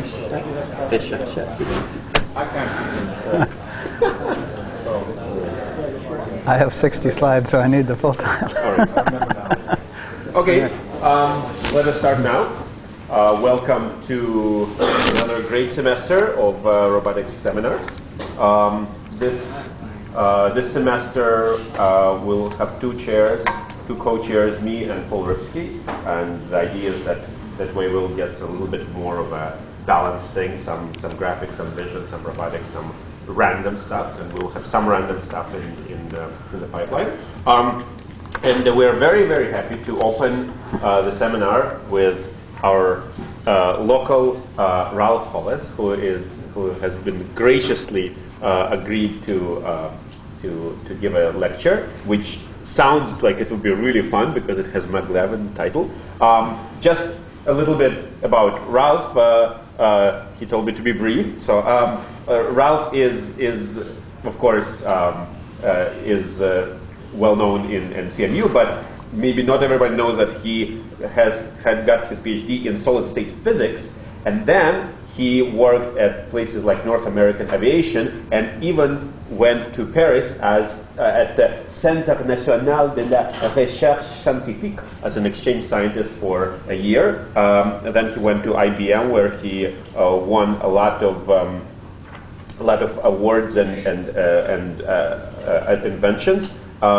I have 60 slides, so I need the full time. Okay, let us start now. Welcome to another great semester of robotics seminars. This semester we'll have two co-chairs, me and Paul Ripsky, and the idea is that way we'll get a little bit more of a balanced thing, some graphics, some vision, some robotics, some random stuff, and we'll have some random stuff in the pipeline. And we're very, very happy to open the seminar with our local Ralph Hollis, who has been graciously agreed to give a lecture, which sounds like it will be really fun because it has McLevin title. Just a little bit about Ralph. He told me to be brief. So Ralph is of course well known in CMU, but maybe not everybody knows that he had got his PhD in solid state physics, and then he worked at places like North American Aviation, and even went to Paris at the Centre National de la Recherche Scientifique as an exchange scientist for a year. And then he went to IBM, where he won a lot of awards and inventions.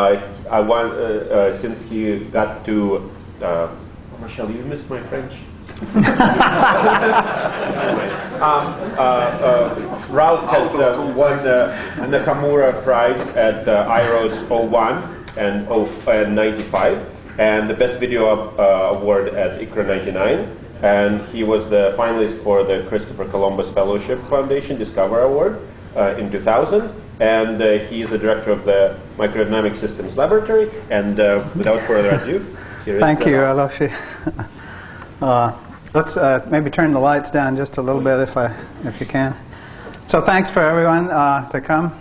Since he got to Marshall, you missed my French. Ralph has won the Nakamura Prize at IROS 01 and 95, and the Best Video Award at ICRA 99, and he was the finalist for the Christopher Columbus Fellowship Foundation Discover Award in 2000, and he is the director of the Microdynamic Systems Laboratory. And without further ado, here is Thank you, Aloshi. Let's maybe turn the lights down just a little bit if you can. So thanks for everyone to come.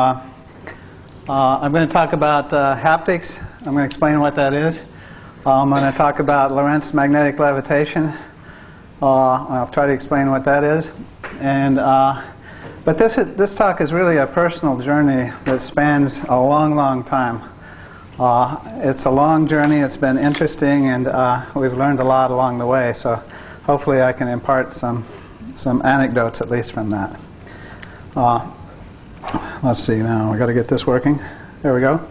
I'm going to talk about haptics. I'm going to explain what that is. I'm going to talk about Lorentz magnetic levitation. I'll try to explain what that is. And but this talk is really a personal journey that spans a long, long time. It's a long journey. It's been interesting, and we've learned a lot along the way. So hopefully I can impart some anecdotes at least from that. Let's see now. We've got to get this working. There we go.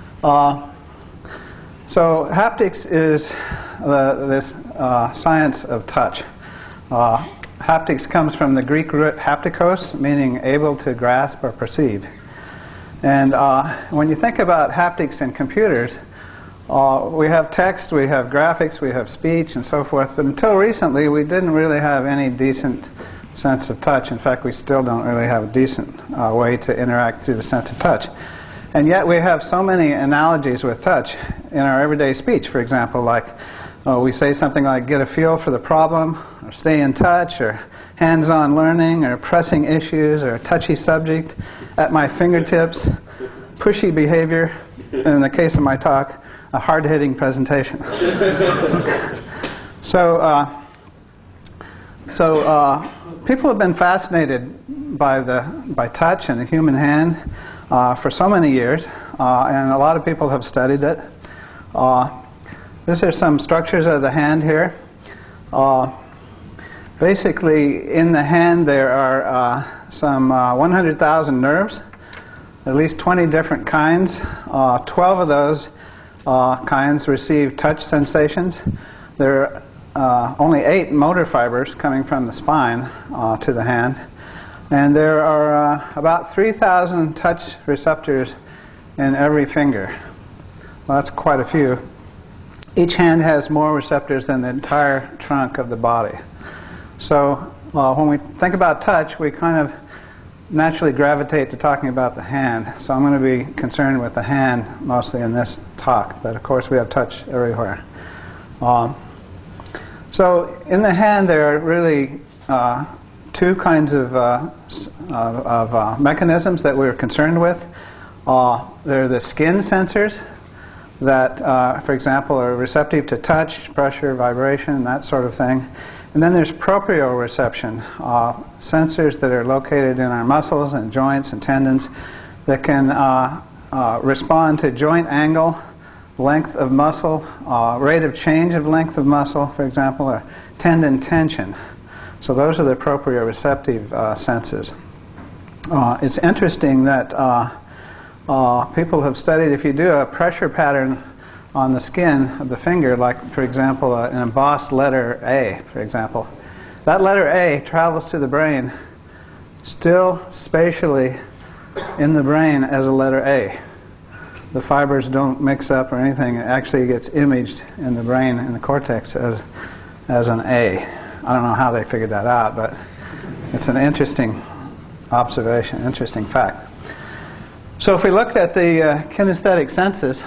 So haptics is this science of touch. Haptics comes from the Greek root haptikos, meaning able to grasp or perceive. And when you think about haptics in computers, we have text, we have graphics, we have speech, and so forth. But until recently, we didn't really have any decent sense of touch. In fact, we still don't really have a decent way to interact through the sense of touch. And yet we have so many analogies with touch in our everyday speech. For example, like we say something like get a feel for the problem, or stay in touch, or hands-on learning, or pressing issues, or a touchy subject, at my fingertips, pushy behavior, and in the case of my talk, a hard-hitting presentation. So people have been fascinated by touch and the human hand for so many years, and a lot of people have studied it. These are some structures of the hand here. Basically, in the hand there are some 100,000 nerves, at least 20 different kinds. 12 of those kinds receive touch sensations. There are only 8 motor fibers coming from the spine to the hand. And there are about 3,000 touch receptors in every finger. Well, that's quite a few. Each hand has more receptors than the entire trunk of the body. So when we think about touch, we kind of naturally gravitate to talking about the hand. So I'm going to be concerned with the hand mostly in this talk, but of course we have touch everywhere. So in the hand there are really two kinds of mechanisms that we're concerned with. They're the skin sensors that, for example, are receptive to touch, pressure, vibration, that sort of thing. And then there's proprioception, sensors that are located in our muscles and joints and tendons that can respond to joint angle, length of muscle, rate of change of length of muscle, for example, or tendon tension. So those are the proprioceptive senses. It's interesting that people have studied, if you do a pressure pattern on the skin of the finger, like, for example, an embossed letter A, for example, that letter A travels to the brain still spatially in the brain as a letter A. The fibers don't mix up or anything. It actually gets imaged in the brain, in the cortex, as an A. I don't know how they figured that out, but it's an interesting observation, interesting fact. So if we looked at the kinesthetic senses,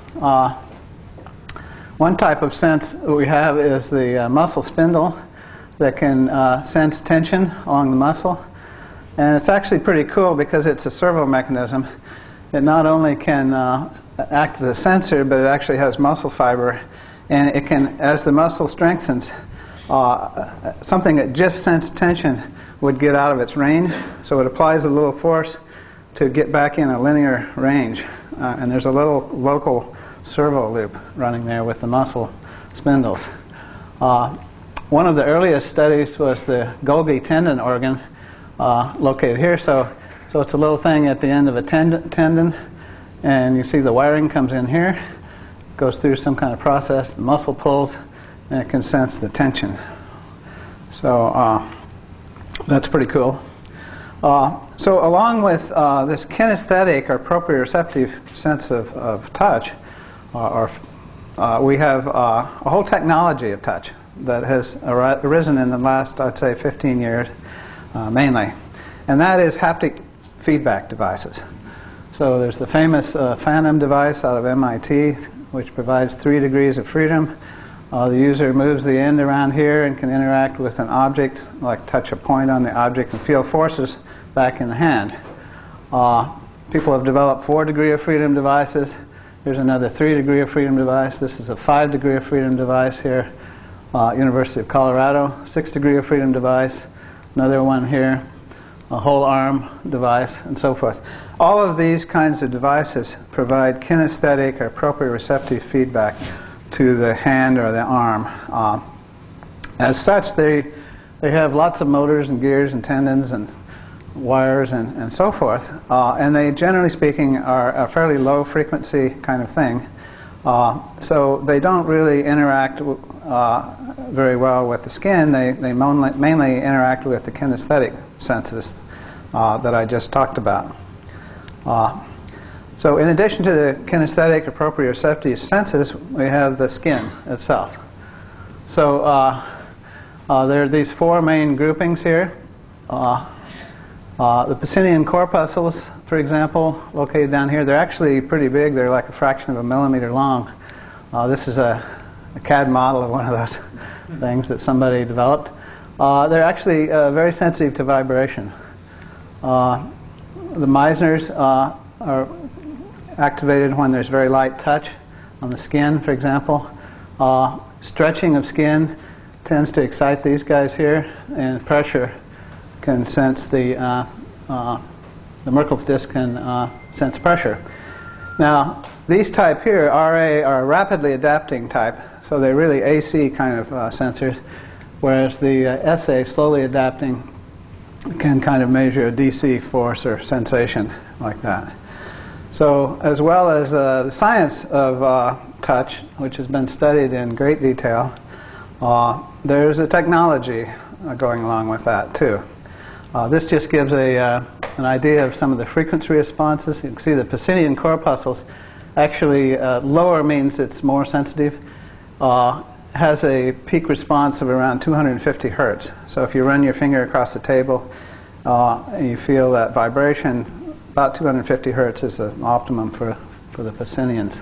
one type of sense we have is the muscle spindle that can sense tension along the muscle. And it's actually pretty cool because it's a servo mechanism. It not only can act as a sensor, but it actually has muscle fiber. And it can, as the muscle strengthens, something that just sensed tension would get out of its range. So it applies a little force to get back in a linear range. And there's a little local servo loop running there with the muscle spindles. One of the earliest studies was the Golgi tendon organ located here. So it's a little thing at the end of a tendon, and you see the wiring comes in here, goes through some kind of process, the muscle pulls, and it can sense the tension. So that's pretty cool. So along with this kinesthetic or proprioceptive sense of touch, we have a whole technology of touch that has arisen in the last, I'd say, 15 years mainly. And that is haptic feedback devices. So there's the famous Phantom device out of MIT, which provides 3 degrees of freedom. The user moves the end around here and can interact with an object, like touch a point on the object and feel forces back in the hand. People have developed 4 degree of freedom devices. Here's another 3 degree of freedom device. This is a 5 degree of freedom device here. University of Colorado, 6 degree of freedom device. Another one here, a whole arm device, and so forth. All of these kinds of devices provide kinesthetic or proprioceptive feedback to the hand or the arm. As such, they have lots of motors and gears and tendons and wires and so forth. And they, generally speaking, are a fairly low frequency kind of thing. So they don't really interact very well with the skin. They mainly interact with the kinesthetic senses that I just talked about. So in addition to the kinesthetic or proprioceptive senses, we have the skin itself. So there are these 4 main groupings here. The Pacinian corpuscles, for example, located down here, they're actually pretty big. They're like a fraction of a millimeter long. This is a CAD model of one of those things that somebody developed. They're actually very sensitive to vibration. The Meissners are activated when there's very light touch on the skin, for example. Stretching of skin tends to excite these guys here, and pressure can sense the Merkel's disc can sense pressure. Now, these type here, RA, are a rapidly adapting type, so they're really AC kind of sensors, whereas the SA, slowly adapting, can kind of measure a DC force or sensation like that. So, as well as the science of touch, which has been studied in great detail, there's a technology going along with that too. This just gives an idea of some of the frequency responses. You can see the Pacinian corpuscles, actually lower means it's more sensitive, has a peak response of around 250 hertz. So if you run your finger across the table and you feel that vibration, about 250 hertz is the optimum for the Pacinians.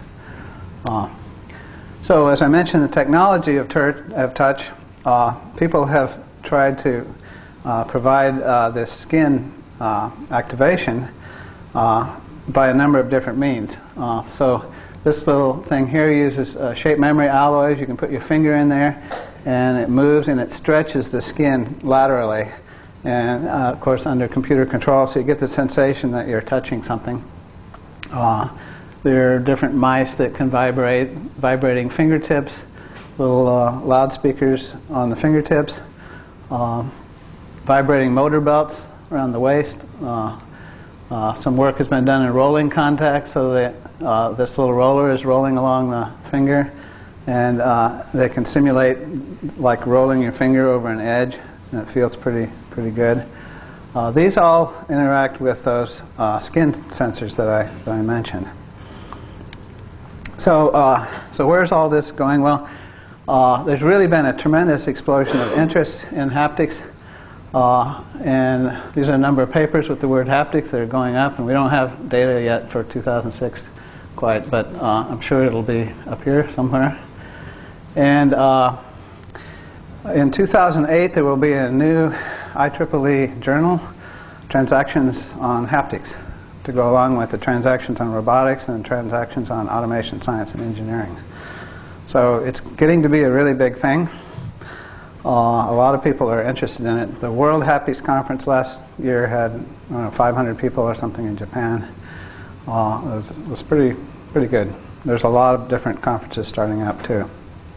So as I mentioned, the technology of touch, people have tried to provide this skin activation by a number of different means. So This little thing here uses shape memory alloys. You can put your finger in there, and it moves and it stretches the skin laterally. And of course, under computer control, so you get the sensation that you're touching something. There are different mice that can vibrate, vibrating fingertips, little loudspeakers on the fingertips, vibrating motor belts around the waist. Some work has been done in rolling contact, so that this little roller is rolling along the finger, and they can simulate like rolling your finger over an edge, and it feels pretty good. These all interact with those skin sensors that I mentioned. So where's all this going? Well, there's really been a tremendous explosion of interest in haptics. And these are a number of papers with the word haptics that are going up, and we don't have data yet for 2006 quite, but I'm sure it'll be up here somewhere. And in 2008, there will be a new IEEE journal, Transactions on Haptics, to go along with the transactions on robotics and transactions on automation, science, and engineering. So it's getting to be a really big thing. A lot of people are interested in it. The World Haptics Conference last year had 500 people or something in Japan. It was pretty good. There's a lot of different conferences starting up too.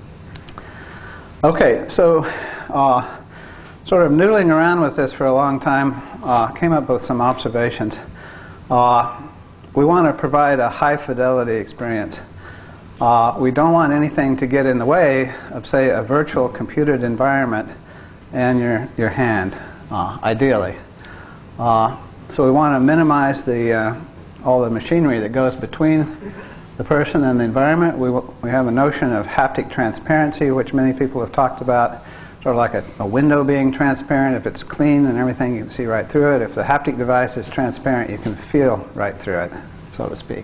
Okay, so sort of noodling around with this for a long time, came up with some observations. We want to provide a high fidelity experience. We don't want anything to get in the way of, say, a virtual computed environment and your hand, ideally. So we want to minimize all the machinery that goes between the person and the environment. We have a notion of haptic transparency, which many people have talked about, sort of like a window being transparent. If it's clean and everything, you can see right through it. If the haptic device is transparent, you can feel right through it, so to speak.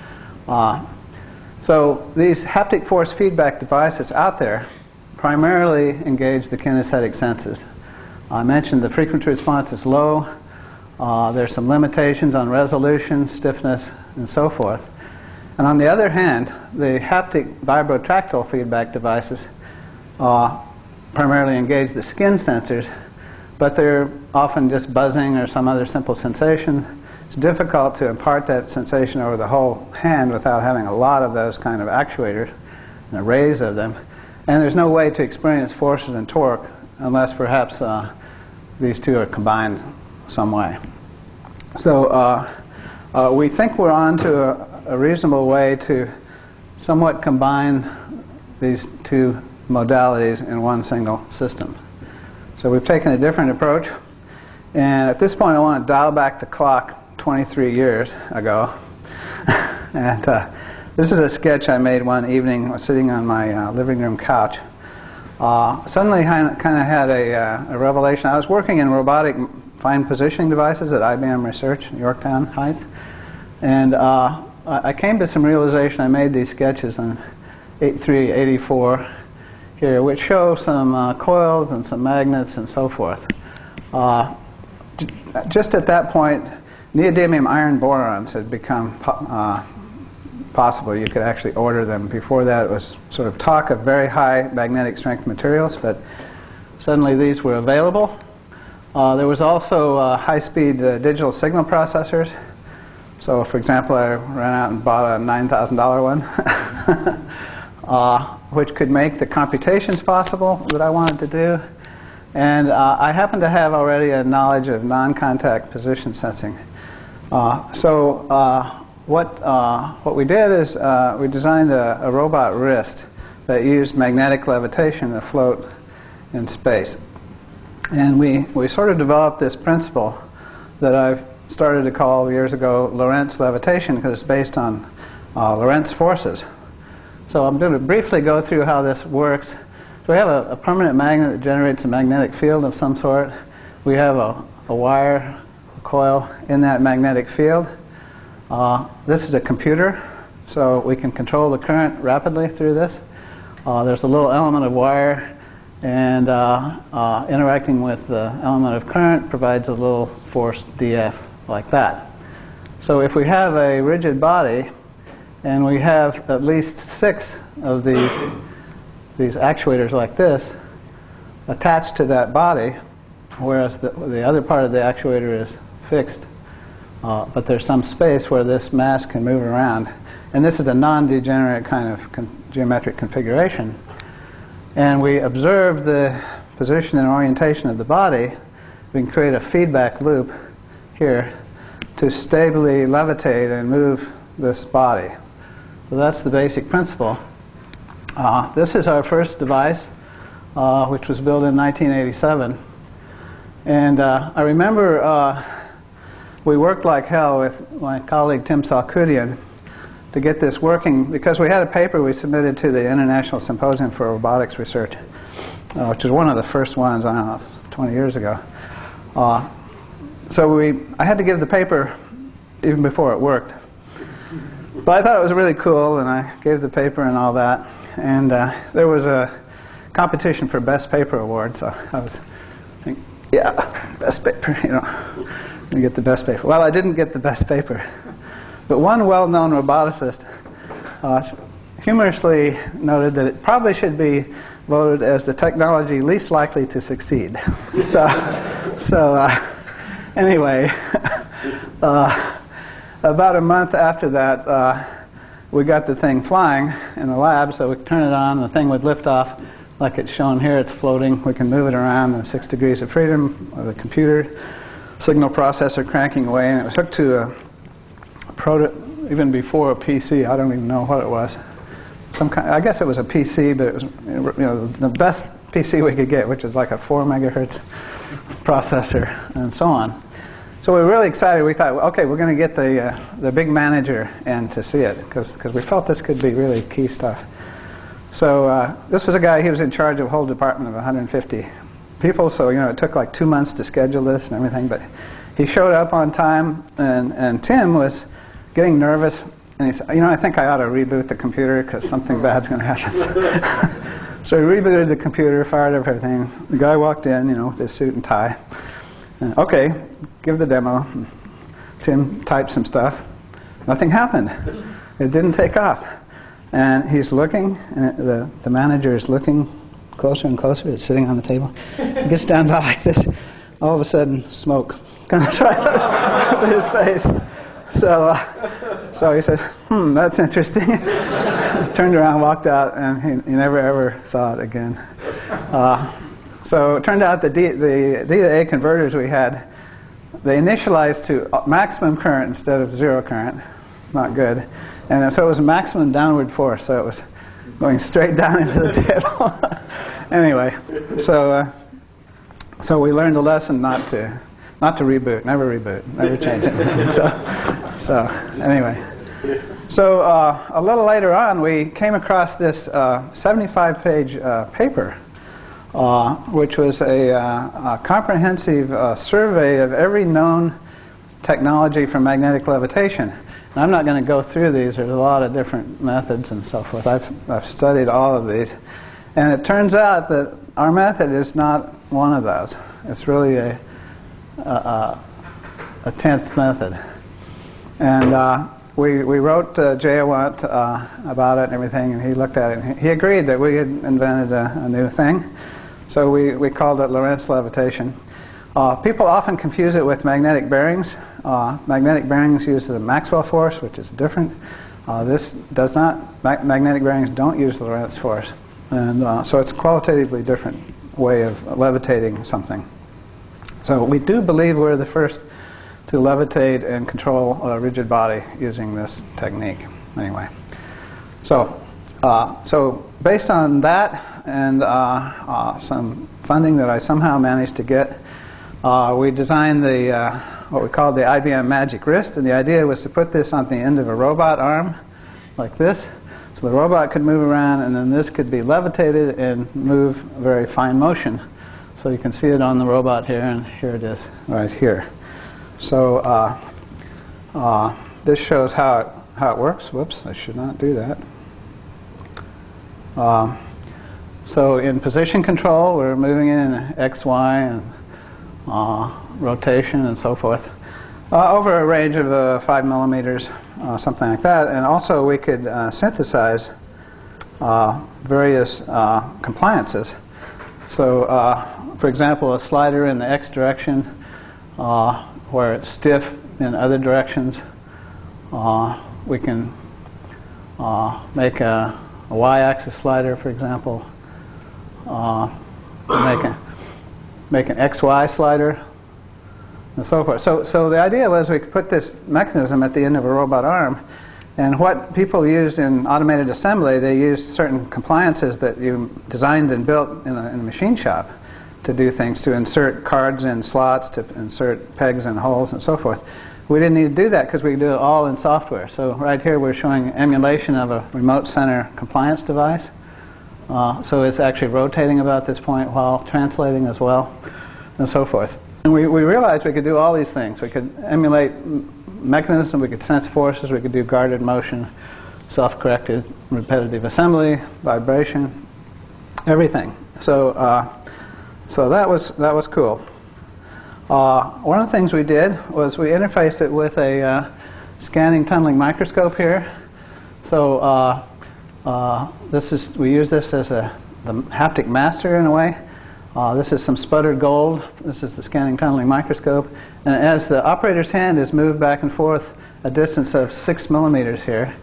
So these haptic force feedback devices out there primarily engage the kinesthetic senses. I mentioned the frequency response is low. There's some limitations on resolution, stiffness, and so forth. And on the other hand, the haptic vibrotractile feedback devices primarily engage the skin sensors, but they're often just buzzing or some other simple sensation. It's difficult to impart that sensation over the whole hand without having a lot of those kind of actuators, and arrays of them. And there's no way to experience forces and torque unless perhaps these two are combined some way. So we think we're on to a reasonable way to somewhat combine these two modalities in one single system. So we've taken a different approach. And at this point, I want to dial back the clock 23 years ago. And this is a sketch I made one evening. I was sitting on my living room couch. Suddenly, I kind of had a revelation. I was working in robotic fine positioning devices at IBM Research in Yorktown Heights. And I came to some realization. I made these sketches on 83, 84 here, which show some coils and some magnets and so forth. Just at that point, neodymium iron borons had become possible. You could actually order them. Before that, it was sort of talk of very high magnetic strength materials, but suddenly these were available. There was also high-speed digital signal processors. So, for example, I ran out and bought a $9,000 one, which could make the computations possible that I wanted to do. And I happen to have already a knowledge of non-contact position sensing. So what we did is we designed a robot wrist that used magnetic levitation to float in space. And we sort of developed this principle that I've started to call years ago Lorentz levitation, because it's based on Lorentz forces. So I'm going to briefly go through how this works. So we have a permanent magnet that generates a magnetic field of some sort. We have a wire, a coil in that magnetic field. This is a computer, so we can control the current rapidly through this. There's a little element of wire, and interacting with the element of current provides a little force dF like that. So if we have a rigid body And we have at least 6 of these actuators like this attached to that body, whereas the other part of the actuator is fixed. But there's some space where this mass can move around. And this is a non-degenerate kind of geometric configuration. And we observe the position and orientation of the body. We can create a feedback loop here to stably levitate and move this body. So that's the basic principle. This is our first device, which was built in 1987. And I remember we worked like hell with my colleague Tim Salkudian to get this working, because we had a paper we submitted to the International Symposium for Robotics Research, which was one of the first ones, I don't know, 20 years ago. So I had to give the paper even before it worked. But I thought it was really cool, and I gave the paper and all that. And there was a competition for Best Paper Award, so I was thinking, yeah, best paper, you know, I'm going to get the best paper. Well, I didn't get the best paper. But one well-known roboticist humorously noted that it probably should be voted as the technology least likely to succeed. Anyway, about a month after that, we got the thing flying in the lab, so we could turn it on, and the thing would lift off like it's shown here. It's floating. We can move it around in 6 degrees of freedom of the computer signal processor cranking away, and it was hooked to a even before a PC. I don't even know what it was. Some kind, I guess it was a PC, but it was, you know, the best PC we could get, which is like a 4 megahertz processor, and so on. So we were really excited. We thought, okay, we're going to get the big manager in to see it, because we felt this could be really key stuff. So this was a guy. He was in charge of a whole department of 150 people. So you know, it took like 2 months to schedule this and everything, but he showed up on time, and Tim was getting nervous, and he said, you know, I think I ought to reboot the computer because something bad's going to happen. So he rebooted the computer, fired up everything. The guy walked in, you know, with his suit and tie. Okay, give the demo. Tim typed some stuff. Nothing happened. It didn't take off. And he's looking, and the manager is looking closer and closer. It's sitting on the table. He gets down like this. All of a sudden, smoke comes right out of his face. So he said, that's interesting. Turned around, walked out, and he never ever saw it again. So it turned out the D to A converters we had, they initialized to maximum current instead of 0 current. Not good. And so it was maximum downward force, so it was going straight down into the table. Anyway, so we learned a lesson not to reboot, never change it. So anyway, so a little later on, we came across this 75-page paper, which was a comprehensive survey of every known technology for magnetic levitation. And I'm not going to go through these. There's a lot of different methods and so forth. I've studied all of these, and it turns out that our method is not one of those. It's really a 10th method. And we wrote Jay Awant about it and everything, and he looked at it, and he agreed that we had invented a new thing. So we called it Lorentz levitation. People often confuse it with magnetic bearings. Magnetic bearings use the Maxwell force, which is different. This does not. Magnetic bearings don't use the Lorentz force. And so it's a qualitatively different way of levitating something. So we do believe we're the first to levitate and control a rigid body using this technique. Anyway, so based on that and some funding that I somehow managed to get, we designed what we called the IBM Magic Wrist, and the idea was to put this on the end of a robot arm, like this, so the robot could move around, and then this could be levitated and move very fine motion. So you can see it on the robot here, and here it is, right here. So this shows how it works. Whoops, I should not do that. So in position control, we're moving in X, Y, and rotation and so forth. over a range of 5 millimeters, something like that. And also we could synthesize various compliances. So, for example, a slider in the x direction where it's stiff in other directions. We can make a y-axis slider, for example. Make an xy slider, and so forth. So the idea was we could put this mechanism at the end of a robot arm, and what people used in automated assembly, they used certain compliances that you designed and built in a machine shop to do things, to insert cards in slots, to insert pegs in holes, and so forth. We didn't need to do that because we could do it all in software. So right here we're showing emulation of a remote center compliance device. So it's actually rotating about this point while translating as well, and so forth. And we realized we could do all these things. We could emulate mechanism, we could sense forces, we could do guarded motion, self-corrected repetitive assembly, vibration, everything. So that was cool. One of the things we did was we interfaced it with a scanning tunneling microscope here. So we use this as the haptic master in a way. This is some sputtered gold. This is the scanning tunneling microscope. And as the operator's hand is moved back and forth a distance of 6 millimeters here,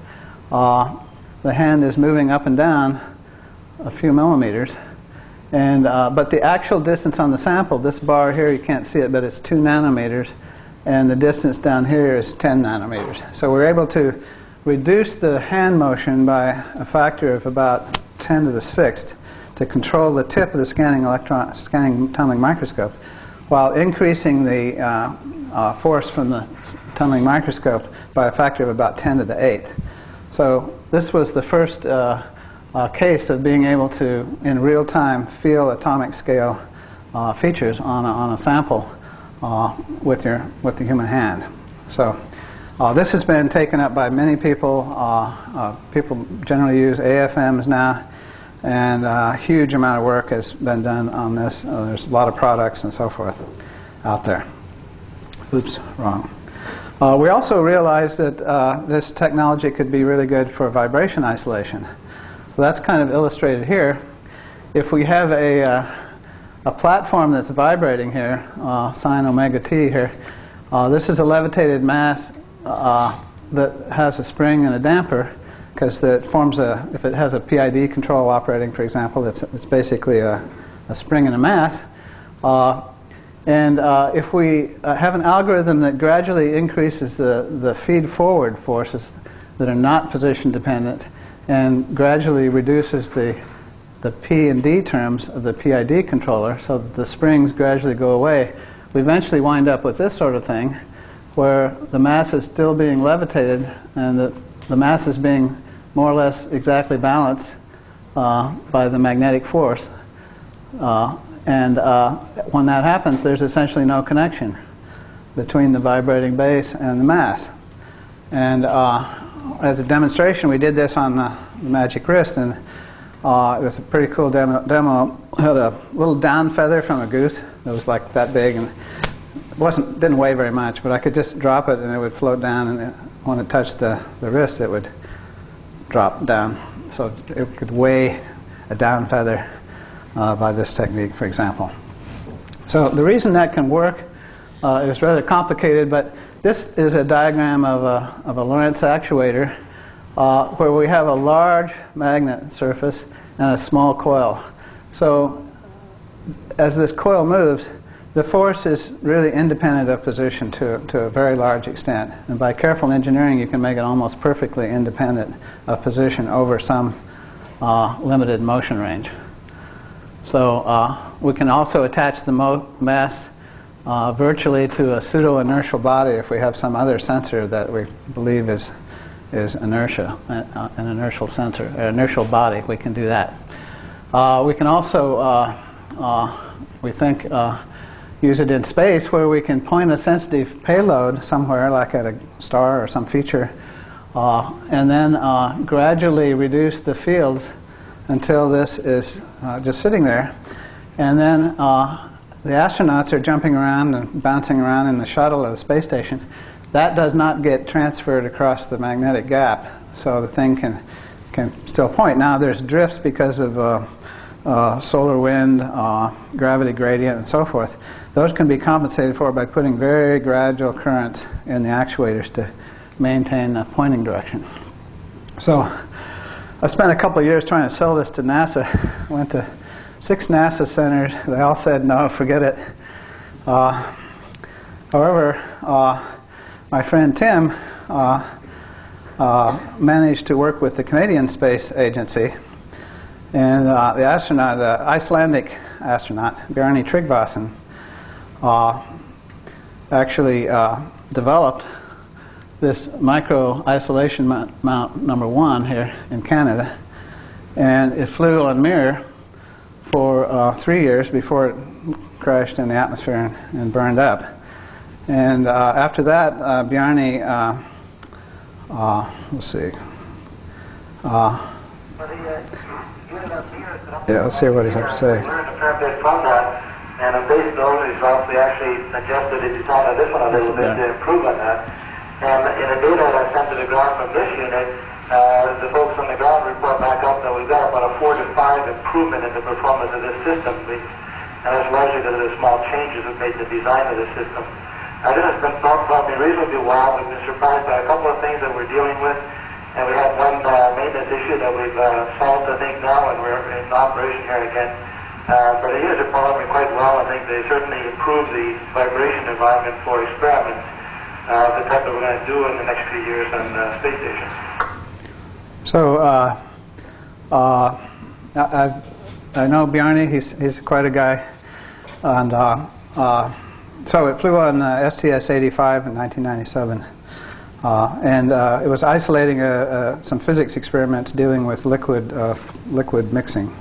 the hand is moving up and down a few millimeters. And but the actual distance on the sample, this bar here, you can't see it, but it's 2 nanometers. And the distance down here is 10 nanometers. So we're able to reduce the hand motion by a factor of about 10 to the 6th to control the tip of the scanning tunneling microscope, while increasing the force from the tunneling microscope by a factor of about 10 to the 8th. So this was the first case of being able to, in real time, feel atomic scale features on a sample with the human hand. So this has been taken up by many people. People generally use AFMs now, and a huge amount of work has been done on this. There's a lot of products and so forth out there. Oops, wrong. We also realized that this technology could be really good for vibration isolation. So that's kind of illustrated here. If we have a platform that's vibrating here, sine omega t here, this is a levitated mass that has a spring and a damper, because it forms if it has a PID control operating, for example, it's basically a spring and a mass. And if we have an algorithm that gradually increases the feed-forward forces that are not position dependent, and gradually reduces the P and D terms of the PID controller, so that the springs gradually go away, we eventually wind up with this sort of thing, where the mass is still being levitated, and the mass is being more or less exactly balanced by the magnetic force. And when that happens, there's essentially no connection between the vibrating base and the mass. And as a demonstration, we did this on the magic wrist, and it was a pretty cool demo. It had a little down feather from a goose that was like that big, and didn't weigh very much, but I could just drop it and it would float down, and when it touched the wrist, it would drop down. So it could weigh a down feather by this technique, for example. So the reason that can work is rather complicated, but this is a diagram of a Lorentz actuator where we have a large magnet surface and a small coil. So as this coil moves, the force is really independent of position to a very large extent. And by careful engineering, you can make it almost perfectly independent of position over some limited motion range. So we can also attach the mass virtually to a pseudo-inertial body if we have some other sensor that we believe is inertia, an inertial sensor, an inertial body. We can do that. We can also, we think, use it in space, where we can point a sensitive payload somewhere, like at a star or some feature, and then gradually reduce the fields until this is just sitting there. And then the astronauts are jumping around and bouncing around in the shuttle of the space station. That does not get transferred across the magnetic gap, so the thing can still point. Now there's drifts because of solar wind, gravity gradient, and so forth. Those can be compensated for by putting very gradual currents in the actuators to maintain the pointing direction. So I spent a couple of years trying to sell this to NASA. Went to 6 NASA centers. They all said, no, forget it. However, my friend Tim managed to work with the Canadian Space Agency, and the astronaut, Icelandic astronaut, Bjarni Tryggvason, actually developed this micro isolation mount number 1 here in Canada, and it flew on Mir for 3 years before it crashed in the atmosphere and burned up. And after that, Bjarni, let's see. Yeah, let's see what he has to say. And on base note, he's actually suggested if you talk on this one a little bit to improve on that. And in the data that I sent to the ground from this unit, the folks on the ground report back up that we've got about a 4 to 5 improvement in the performance of this system. And that's largely because of the small changes we've made in the design of the system. This has been probably reasonably well. We've been surprised by a couple of things that we're dealing with. And we have one maintenance issue that we've solved, I think, now, and we're in operation here again. But the units are performing quite well. I think they certainly improve the vibration environment for experiments, the type that we're going to do in the next few years on the space station. So I know Bjarni. He's quite a guy, and so it flew on STS-85 in 1997, and it was isolating some physics experiments dealing with liquid mixing.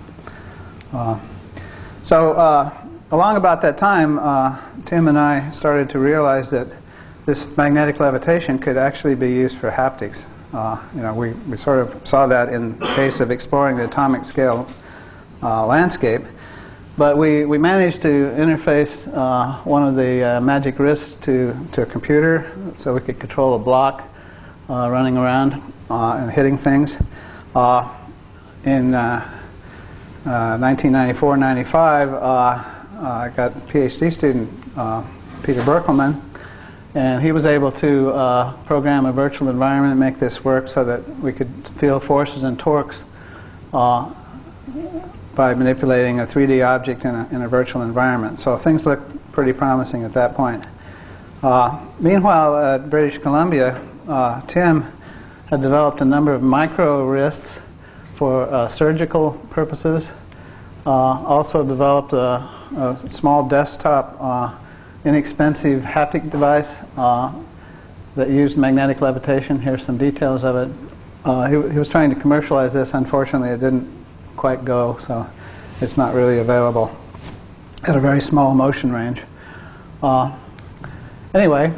So along about that time, Tim and I started to realize that this magnetic levitation could actually be used for haptics. We sort of saw that in the case of exploring the atomic scale landscape. But we managed to interface one of the magic wrists to a computer so we could control a block running around and hitting things. In 1994-95, I got a PhD student, Peter Berkelman, and he was able to program a virtual environment and make this work so that we could feel forces and torques by manipulating a 3D object in a virtual environment. So things looked pretty promising at that point. Meanwhile, at British Columbia, Tim had developed a number of micro wrists for surgical purposes. Also developed a small desktop, inexpensive haptic device that used magnetic levitation. Here's some details of it. He was trying to commercialize this. Unfortunately, it didn't quite go, so it's not really available at a very small motion range. Anyway,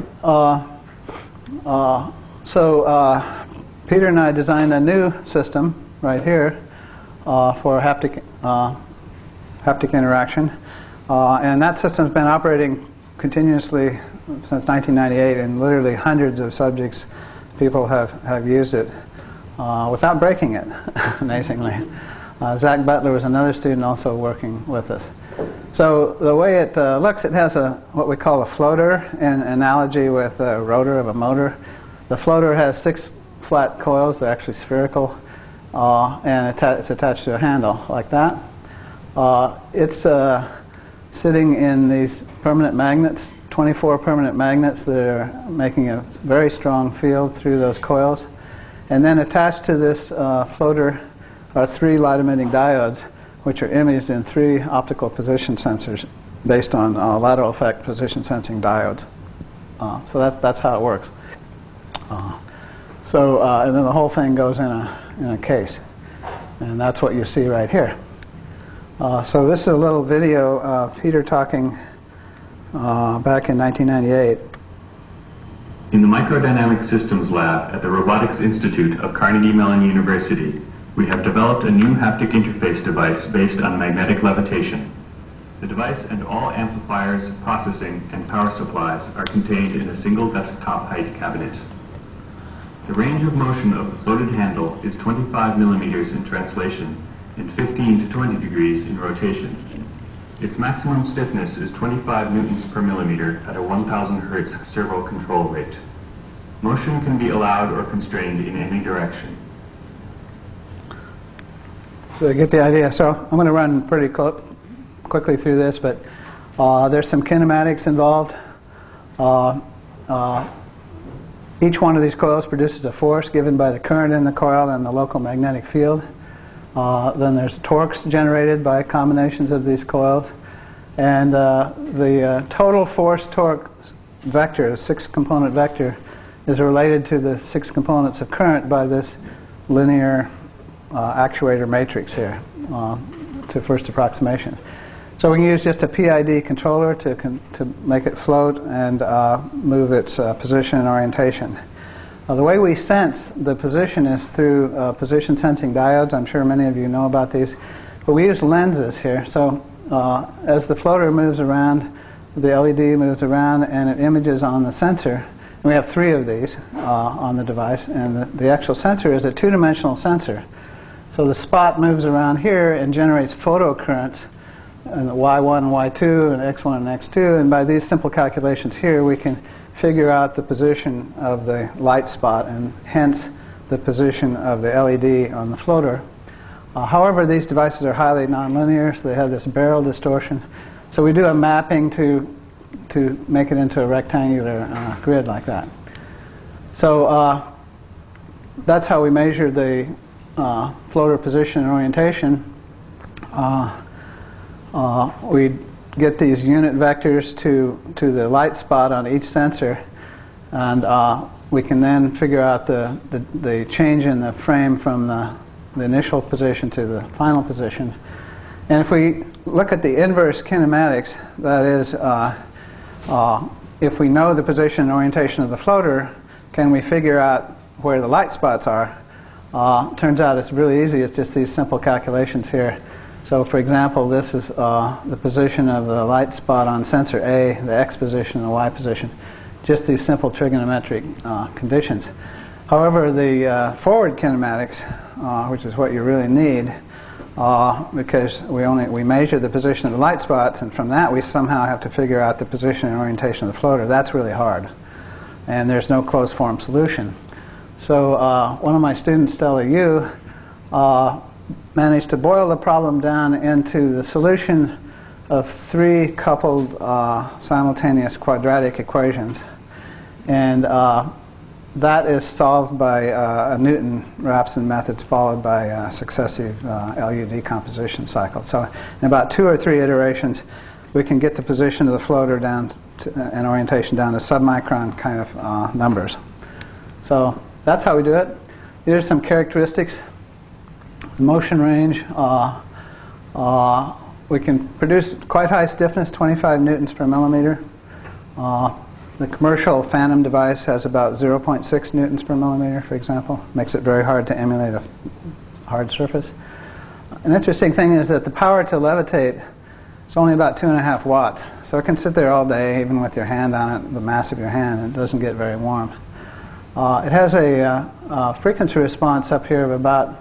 so Peter and I designed a new system right here for haptic interaction, and that system's been operating continuously since 1998, and literally hundreds of subjects, people have used it without breaking it, amazingly. Zach Butler was another student also working with us. So the way it looks, it has what we call a floater, in analogy with a rotor of a motor. The floater has 6 flat coils. They're actually spherical, and it's attached to a handle like that. It's sitting in these permanent magnets, 24 permanent magnets that are making a very strong field through those coils. And then attached to this floater are 3 light-emitting diodes, which are imaged in 3 optical position sensors based on lateral effect position sensing diodes. So that's how it works. And then the whole thing goes in a case, and that's what you see right here. So this is a little video of Peter talking back in 1998. In the Microdynamic Systems Lab at the Robotics Institute of Carnegie Mellon University, we have developed a new haptic interface device based on magnetic levitation. The device and all amplifiers, processing, and power supplies are contained in a single desktop height cabinet. The range of motion of the floated handle is 25 millimeters in translation and 15 to 20 degrees in rotation. Its maximum stiffness is 25 newtons per millimeter at a 1000 hertz servo control rate. Motion can be allowed or constrained in any direction. So you get the idea. So I'm going to run pretty quickly through this, but there's some kinematics involved. Each one of these coils produces a force given by the current in the coil and the local magnetic field. Then there's torques generated by combinations of these coils. And the total force torque vector, a 6-component vector, is related to the 6 components of current by this linear actuator matrix here to first approximation. So we can use just a PID controller to make it float and move its position and orientation. The way we sense the position is through position sensing diodes. I'm sure many of you know about these. But we use lenses here. So as the floater moves around, the LED moves around and it images on the sensor. And we have 3 of these on the device. And the actual sensor is a 2-dimensional sensor. So the spot moves around here and generates photocurrents, and the Y1 and Y2 and X1 and X2, and by these simple calculations here we can figure out the position of the light spot and hence the position of the LED on the floater. However, these devices are highly nonlinear, so they have this barrel distortion. So we do a mapping to make it into a rectangular grid like that. So that's how we measure the floater position and orientation. We get these unit vectors to the light spot on each sensor, and we can then figure out the change in the frame from the initial position to the final position. And if we look at the inverse kinematics, that is, if we know the position and orientation of the floater, can we figure out where the light spots are? Turns out it's really easy. It's just these simple calculations here. So, for example, this is the position of the light spot on sensor A, the X position and the Y position. Just these simple trigonometric conditions. However, the forward kinematics, which is what you really need, because we measure the position of the light spots, and from that we somehow have to figure out the position and orientation of the floater. That's really hard, and there's no closed form solution. So one of my students, Stella Yu, managed to boil the problem down into the solution of 3 coupled simultaneous quadratic equations. And that is solved by a Newton-Raphson method followed by successive LU decomposition cycles. So in about 2 or 3 iterations, we can get the position of the floater down and orientation down to submicron kind of numbers. So that's how we do it. These are some characteristics. The motion range, we can produce quite high stiffness, 25 newtons per millimeter. The commercial Phantom device has about 0.6 newtons per millimeter, for example. Makes it very hard to emulate a hard surface. An interesting thing is that the power to levitate is only about 2.5 watts. So it can sit there all day, even with your hand on it, the mass of your hand, and it doesn't get very warm. It has a frequency response up here of about,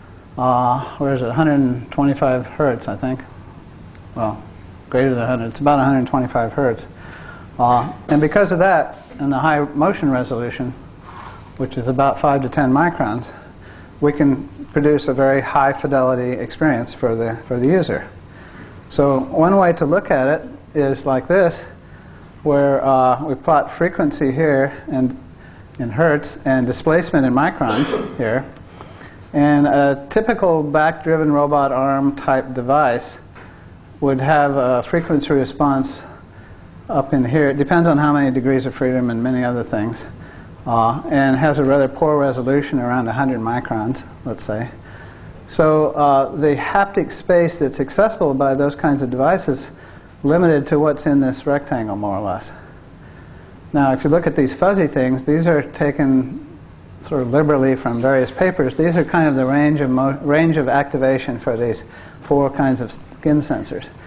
125 hertz, I think. Well, greater than 100. It's about 125 hertz. And because of that, and the high motion resolution, which is about 5 to 10 microns, we can produce a very high fidelity experience for the user. So one way to look at it is like this, where we plot frequency here and in hertz and displacement in microns here. And a typical back-driven robot arm type device would have a frequency response up in here. It depends on how many degrees of freedom and many other things. And has a rather poor resolution, around 100 microns, let's say. So the haptic space that's accessible by those kinds of devices limited to what's in this rectangle, more or less. Now, if you look at these fuzzy things, these are taken sort of liberally from various papers. These are kind of the range of activation for these 4 kinds of skin sensors.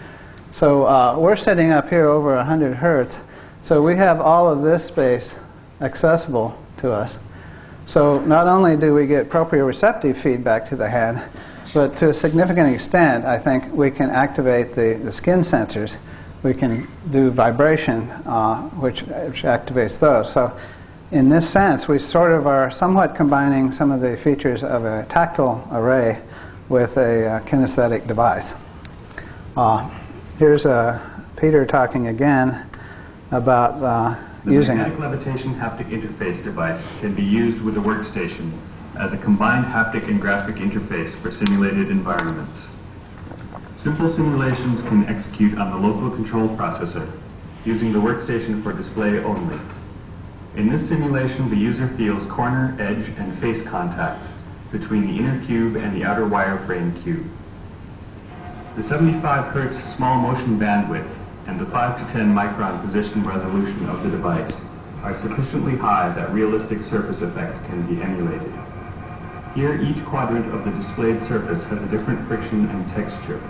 So we're sitting up here over 100 hertz, so we have all of this space accessible to us. So not only do we get proprioceptive feedback to the hand, but to a significant extent, I think we can activate the skin sensors. We can do vibration, which activates those. So in this sense, we sort of are somewhat combining some of the features of a tactile array with a kinesthetic device. Here's Peter talking again about using it. The magnetic levitation haptic interface device can be used with a workstation as a combined haptic and graphic interface for simulated environments. Simple simulations can execute on the local control processor, using the workstation for display only. In this simulation, the user feels corner, edge, and face contact between the inner cube and the outer wireframe cube. The 75 Hz small motion bandwidth and the 5 to 10 micron position resolution of the device are sufficiently high that realistic surface effects can be emulated. Here, each quadrant of the displayed surface has a different friction and texture.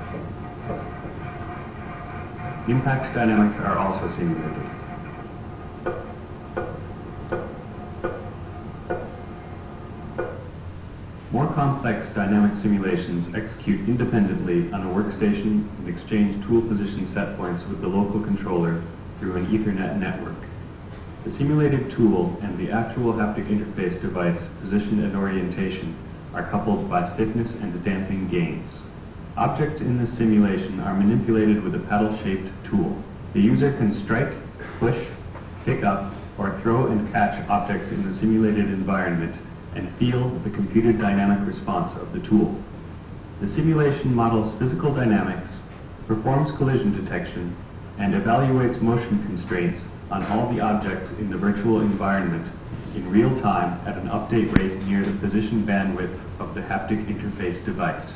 Impact dynamics are also simulated. More complex dynamic simulations execute independently on a workstation and exchange tool position set points with the local controller through an Ethernet network. The simulated tool and the actual haptic interface device position and orientation are coupled by stiffness and damping gains. Objects in this simulation are manipulated with a paddle-shaped tool. The user can strike, push, pick up, or throw and catch objects in the simulated environment and feel the computed dynamic response of the tool. The simulation models physical dynamics, performs collision detection, and evaluates motion constraints on all the objects in the virtual environment in real time at an update rate near the position bandwidth of the haptic interface device.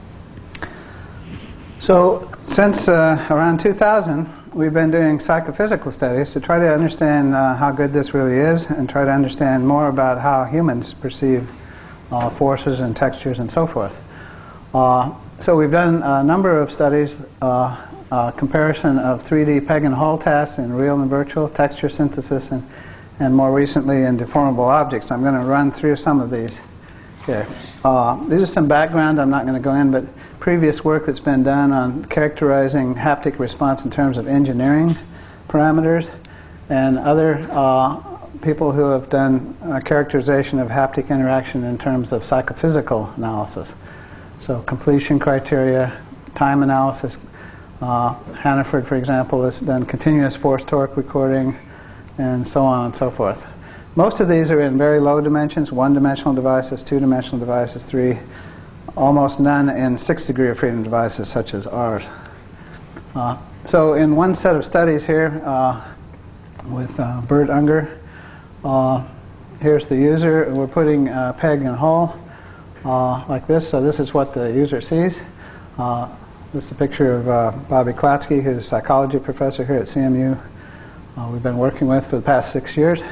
So since around 2000, we've been doing psychophysical studies to try to understand how good this really is and try to understand more about how humans perceive forces and textures and so forth. So we've done a number of studies, comparison of 3D Peg and Hall tests in real and virtual, texture synthesis, and more recently in deformable objects. I'm going to run through some of these here. This is some background. I'm not going to go in, but previous work that's been done on characterizing haptic response in terms of engineering parameters, and other people who have done characterization of haptic interaction in terms of psychophysical analysis. So completion criteria, time analysis. Hannaford, for example, has done continuous force torque recording, and so on and so forth. Most of these are in very low dimensions, one-dimensional devices, two-dimensional devices, three, almost none in 6 degree of freedom devices such as ours. So in one set of studies here with Bert Unger, here's the user. We're putting Peg and Hall like this, so this is what the user sees. This is a picture of Bobby Klatsky, who's a psychology professor here at CMU. We've been working with for the past 6 years.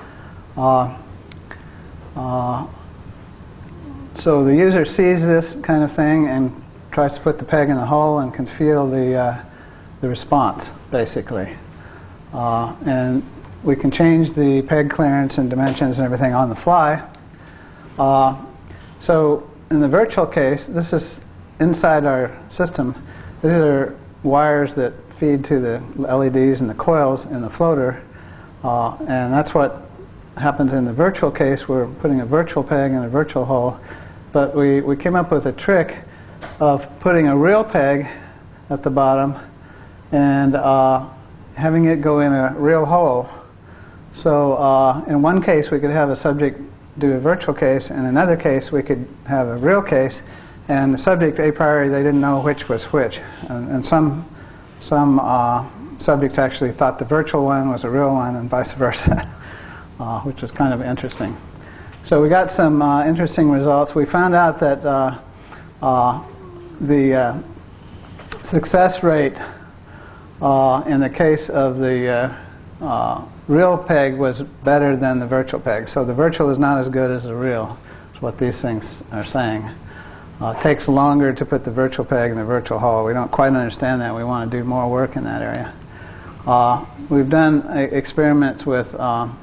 So the user sees this kind of thing and tries to put the peg in the hole and can feel the response, basically. And we can change the peg clearance and dimensions and everything on the fly. So in the virtual case, this is inside our system. These are wires that feed to the LEDs and the coils in the floater. And that's what happens in the virtual case. We're putting a virtual peg in a virtual hole. But we came up with a trick of putting a real peg at the bottom and having it go in a real hole. So in one case, we could have a subject do a virtual case. In another case, we could have a real case. And the subject, a priori, they didn't know which was which. And some subjects actually thought the virtual one was a real one and vice versa, which was kind of interesting. So we got some interesting results. We found out that the success rate in the case of the real peg was better than the virtual peg. So the virtual is not as good as the real, is what these things are saying. takes longer to put the virtual peg in the virtual hole. We don't quite understand that. We want to do more work in that area. We've done experiments with,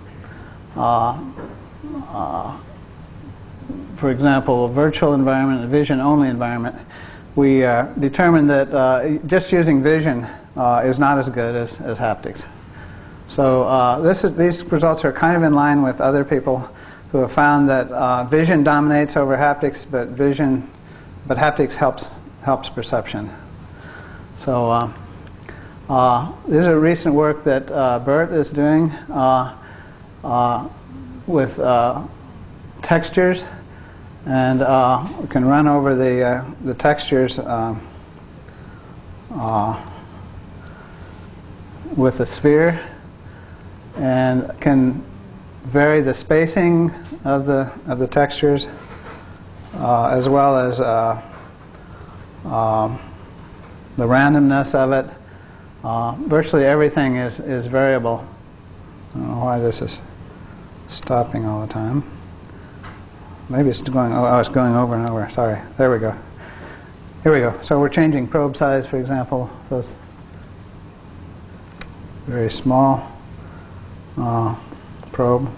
for example, a virtual environment, a vision-only environment. We determined that just using vision is not as good as haptics. So these results are kind of in line with other people who have found that vision dominates over haptics, but haptics helps perception. So this is a recent work that Bert is doing with textures, and we can run over the textures with a sphere, and can vary the spacing of the textures as well as the randomness of it. Virtually everything is variable. I don't know why this is stopping all the time. Maybe it's going. Oh, it's going over and over. Sorry. There we go. Here we go. So we're changing probe size, for example. So it's very small probe,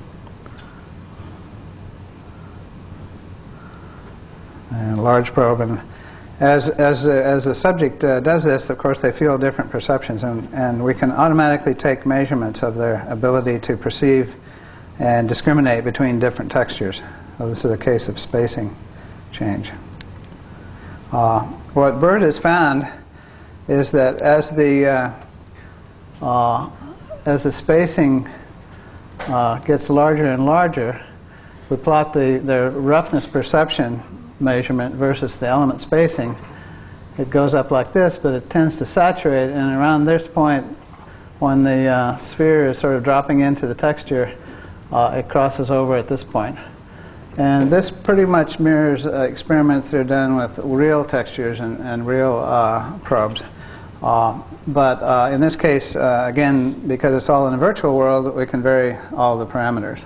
and large probe. And as the subject does this, of course, they feel different perceptions, and we can automatically take measurements of their ability to perceive and discriminate between different textures. So this is a case of spacing change. What Bert has found is that as the spacing gets larger and larger, we plot the roughness perception measurement versus the element spacing. It goes up like this, but it tends to saturate, and around this point, when the sphere is sort of dropping into the texture, it crosses over at this point. And this pretty much mirrors experiments that are done with real textures and real probes. But in this case, again, because it's all in a virtual world, we can vary all the parameters.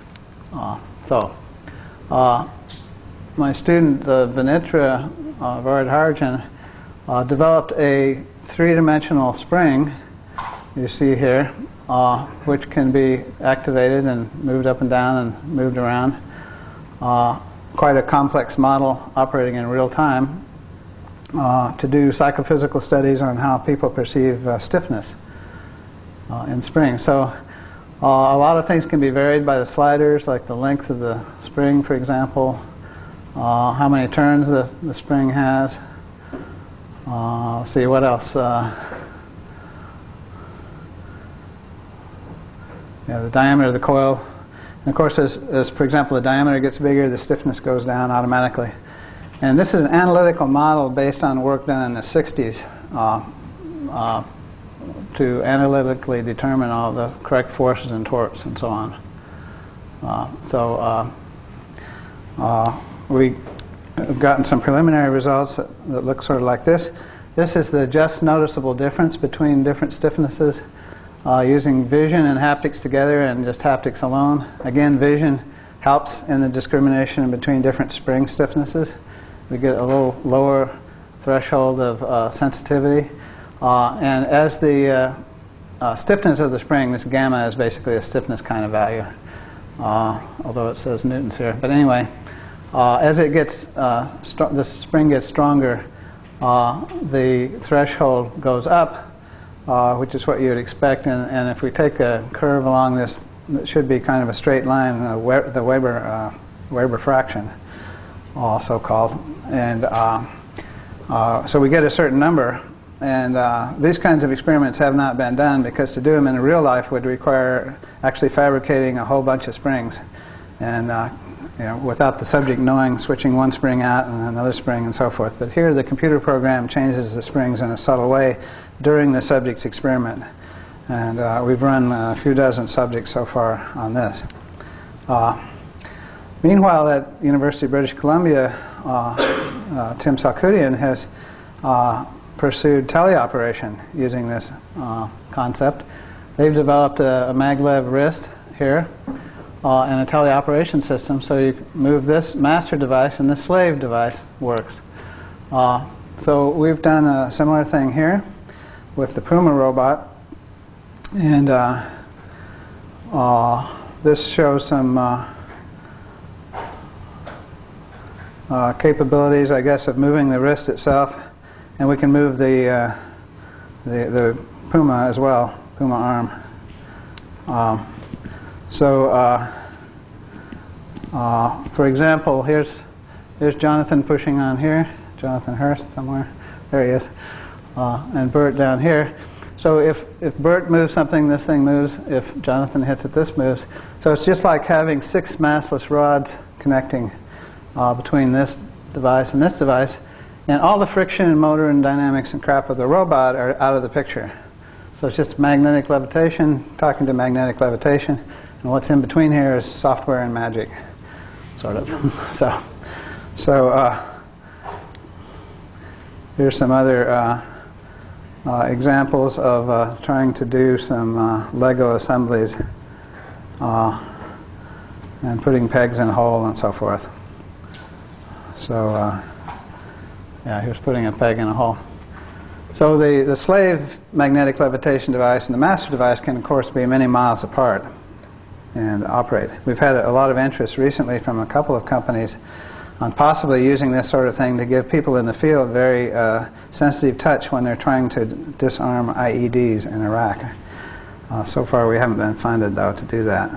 My student, Vinitra Varadarajan, developed a three-dimensional spring, you see here, which can be activated and moved up and down and moved around. Quite a complex model operating in real time to do psychophysical studies on how people perceive stiffness in springs. So a lot of things can be varied by the sliders, like the length of the spring, for example, how many turns the spring has. Let's see, what else? The diameter of the coil. And of course, as for example, the diameter gets bigger, the stiffness goes down automatically. And this is an analytical model based on work done in the 60s to analytically determine all the correct forces and torques and so on. We have gotten some preliminary results that look sort of like this. This is the just noticeable difference between different stiffnesses using vision and haptics together and just haptics alone. Again, vision helps in the discrimination between different spring stiffnesses. We get a little lower threshold of sensitivity. And as the stiffness of the spring, this gamma is basically a stiffness kind of value, although it says newtons here. But anyway, as it gets, the spring gets stronger, the threshold goes up, which is what you would expect. And if we take a curve along this, it should be kind of a straight line, the Weber fraction, also called. And so we get a certain number. And these kinds of experiments have not been done because to do them in real life would require actually fabricating a whole bunch of springs, and without the subject knowing, switching one spring out and another spring and so forth. But here the computer program changes the springs in a subtle way during the subject's experiment. And we've run a few dozen subjects so far on this. Meanwhile, at University of British Columbia, Tim Salkoudian has pursued teleoperation using this concept. They've developed a maglev wrist here, and a teleoperation system, so you move this master device and the slave device works. So we've done a similar thing here with the Puma robot, and this shows some capabilities, I guess, of moving the wrist itself, and we can move the Puma as well, Puma arm. For example, here's Jonathan pushing on here, Jonathan Hurst somewhere, there he is, and Bert down here. So if Bert moves something, this thing moves. If Jonathan hits it, this moves. So it's just like having 6 massless rods connecting between this device and this device, and all the friction and motor and dynamics and crap of the robot are out of the picture. So it's just magnetic levitation talking to magnetic levitation, and what's in between here is software and magic, sort of. So here's some other examples of trying to do some Lego assemblies and putting pegs in a hole and so forth. So yeah, here's putting a peg in a hole. So the slave magnetic levitation device and the master device can, of course, be many miles apart and operate. We've had a lot of interest recently from a couple of companies on possibly using this sort of thing to give people in the field very sensitive touch when they're trying to disarm IEDs in Iraq. So far we haven't been funded, though, to do that.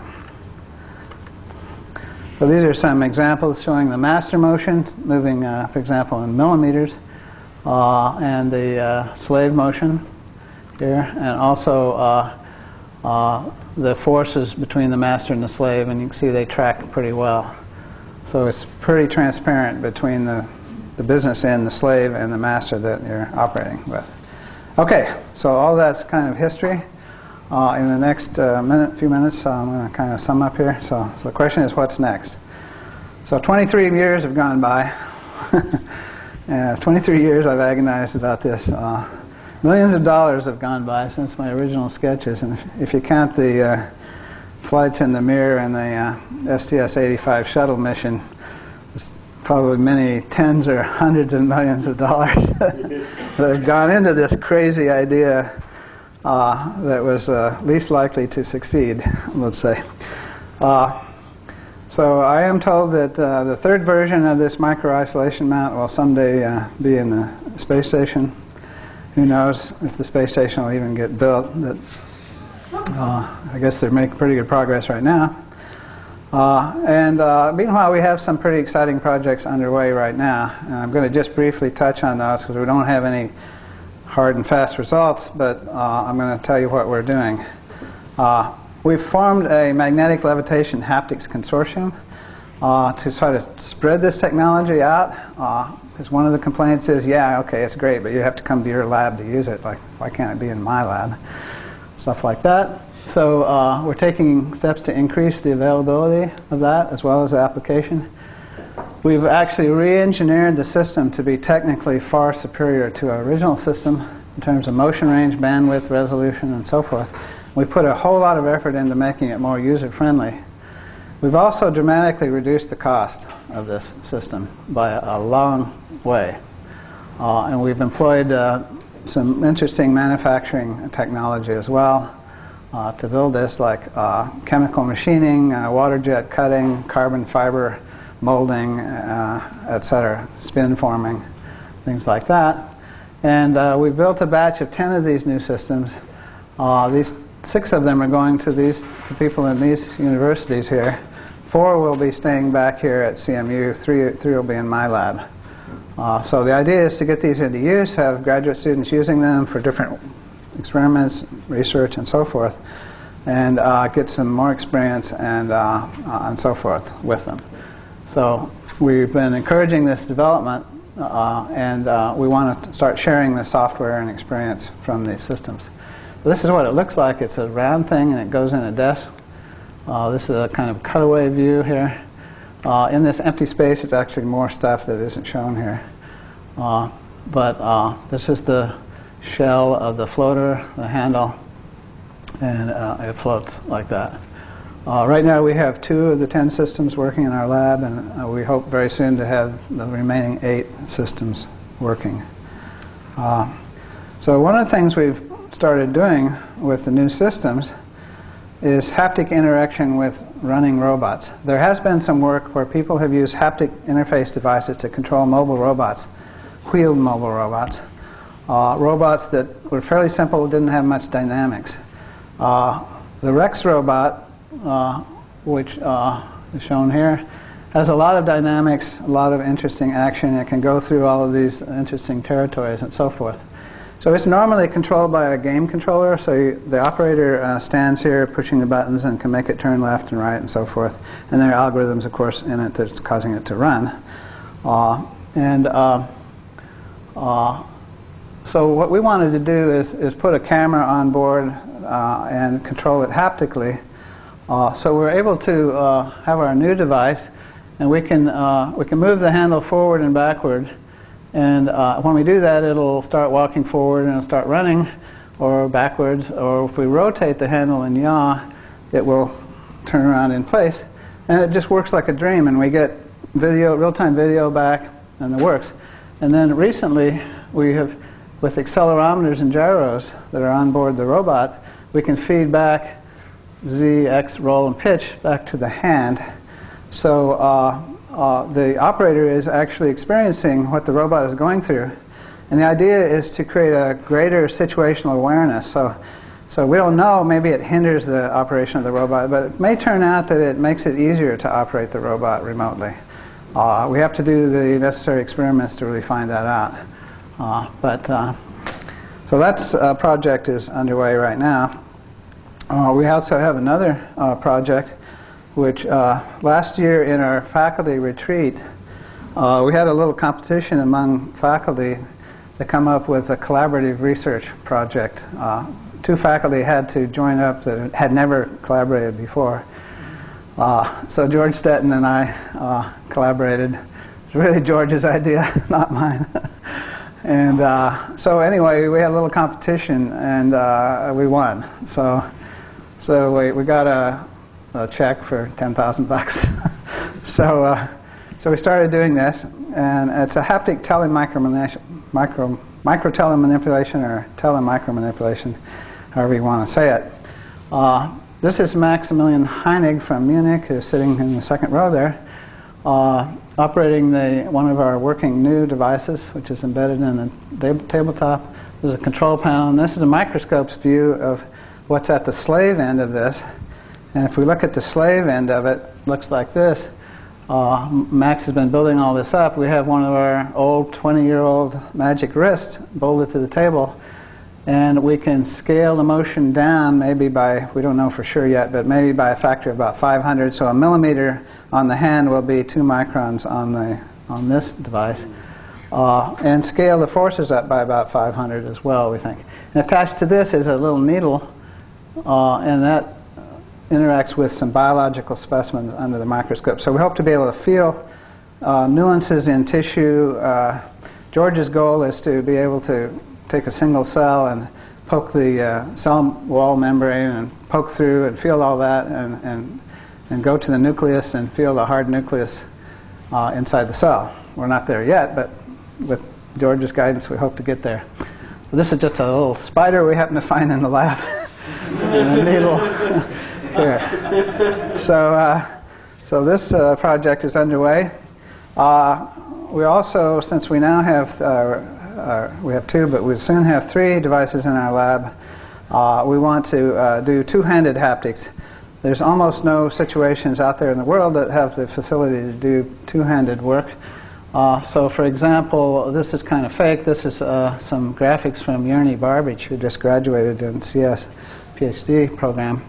So these are some examples showing the master motion, moving, for example, in millimeters, and the slave motion here, and also the forces between the master and the slave, and you can see they track pretty well. So it's pretty transparent between the business end, the slave, and the master that you're operating with. Okay, so all that's kind of history. In the next few minutes, I'm going to kind of sum up here. So the question is, what's next? So 23 years have gone by. 23 years I've agonized about this. Millions of dollars have gone by since my original sketches, and if you count the flights in the Mir and the STS-85 shuttle mission, there's probably many tens or hundreds of millions of dollars that have gone into this crazy idea that was least likely to succeed, let's say. So I am told that the third version of this micro-isolation mount will someday be in the space station. Who knows if the space station will even get built. I guess they're making pretty good progress right now. Meanwhile, we have some pretty exciting projects underway right now, and I'm going to just briefly touch on those because we don't have any hard and fast results, but I'm going to tell you what we're doing. We've formed a magnetic levitation haptics consortium to try to spread this technology out, because one of the complaints is, yeah, okay, it's great, but you have to come to your lab to use it. Like, why can't it be in my lab? Stuff like that. So we're taking steps to increase the availability of that as well as the application. We've actually re-engineered the system to be technically far superior to our original system in terms of motion range, bandwidth, resolution, and so forth. We put a whole lot of effort into making it more user-friendly. We've also dramatically reduced the cost of this system by a long way. And we've employed some interesting manufacturing technology as well to build this, like chemical machining, water jet cutting, carbon fiber molding, etc., spin forming, things like that. And we built a batch of 10 of these new systems. These 6 of them are going to people in these universities here. 4 will be staying back here at CMU. 3 will be in my lab. So the idea is to get these into use, have graduate students using them for different experiments, research, and so forth, and get some more experience and so forth with them. So we've been encouraging this development, and we want to start sharing the software and experience from these systems. So this is what it looks like. It's a round thing, and it goes in a desk. This is a kind of cutaway view here. In this empty space, it's actually more stuff that isn't shown here. But this is the shell of the floater, the handle, and it floats like that. Right now we have 2 of the 10 systems working in our lab, and we hope very soon to have the remaining 8 systems working. So one of the things we've started doing with the new systems is haptic interaction with running robots. There has been some work where people have used haptic interface devices to control mobile robots, wheeled mobile robots, robots that were fairly simple, didn't have much dynamics. The Rex robot, which is shown here, has a lot of dynamics, a lot of interesting action. It can go through all of these interesting territories and so forth. So it's normally controlled by a game controller, so the operator stands here pushing the buttons and can make it turn left and right and so forth. And there are algorithms, of course, in it that's causing it to run. So what we wanted to do is put a camera on board and control it haptically. So we're able to have our new device, and we can move the handle forward and backward. And when we do that, it'll start walking forward and it'll start running, or backwards. Or if we rotate the handle and yaw, it will turn around in place. And it just works like a dream, and we get video, real-time video back, and it works. And then recently, we have, with accelerometers and gyros that are on board the robot, we can feed back Z, X, roll, and pitch back to the hand. So the operator is actually experiencing what the robot is going through. And the idea is to create a greater situational awareness. So we don't know, maybe it hinders the operation of the robot, but it may turn out that it makes it easier to operate the robot remotely. We have to do the necessary experiments to really find that out. So that project is underway right now. We also have another project which last year in our faculty retreat, we had a little competition among faculty to come up with a collaborative research project. 2 faculty had to join up that had never collaborated before. So George Stetton and I collaborated. It was really George's idea, not mine. And so anyway, we had a little competition, and we won. So we got a check for $10,000. So we started doing this, and it's a haptic micro-telemanipulation or telemicromanipulation, however you want to say it. This is Maximilian Heinig from Munich, who's sitting in the second row there, operating one of our working new devices, which is embedded in the tabletop. There's a control panel, and this is a microscope's view of what's at the slave end of this. And if we look at the slave end of it, it looks like this. Max has been building all this up. We have one of our old 20-year-old magic wrists bolted to the table. And we can scale the motion down maybe by, we don't know for sure yet, but maybe by a factor of about 500. So a millimeter on the hand will be 2 microns on this device. And scale the forces up by about 500 as well, we think. And attached to this is a little needle, and that interacts with some biological specimens under the microscope. So we hope to be able to feel nuances in tissue. George's goal is to be able to take a single cell and poke the cell wall membrane and poke through and feel all that, and go to the nucleus and feel the hard nucleus inside the cell. We're not there yet, but with George's guidance, we hope to get there. So this is just a little spider we happen to find in the lab. And a needle here. So this project is underway. We also, since we now have we have 2, but we soon have 3 devices in our lab, we want to do 2-handed haptics. There's almost no situations out there in the world that have the facility to do 2-handed work. So for example, this is kind of fake. This is some graphics from Jurny Barbich, who just graduated in CS PhD program.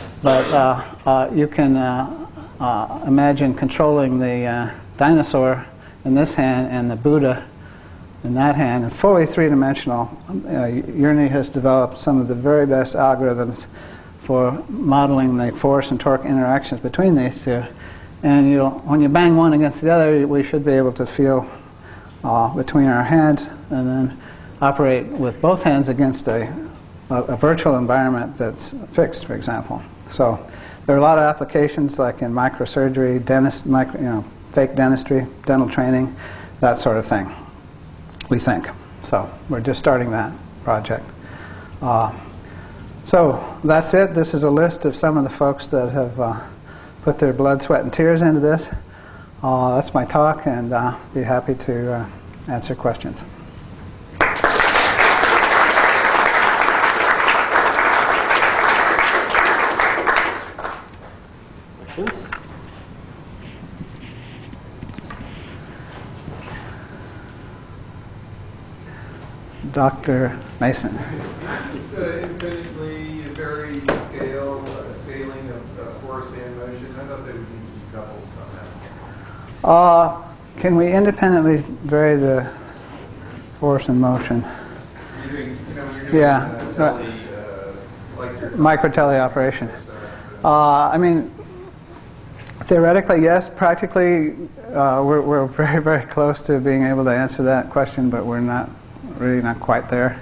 But you can imagine controlling the dinosaur in this hand and the Buddha in that hand, and fully 3-dimensional. Jurny has developed some of the very best algorithms for modeling the force and torque interactions between these 2. And when you bang one against the other, we should be able to feel between our hands, and then operate with both hands against a virtual environment that's fixed, for example. So There are a lot of applications like in microsurgery, fake dentistry, dental training, that sort of thing, we think. So we're just starting that project. So that's it. This is a list of some of the folks that have put their blood, sweat, and tears into this. That's my talk, and be happy to answer questions. Questions? Dr. Mason. Just independently vary scaling of force and motion. I thought they would be couples on that. Can we independently vary the force and motion? You're doing, Yeah. Microtele operation. I mean, theoretically, yes. Practically, we're very, very close to being able to answer that question, but we're really not quite there.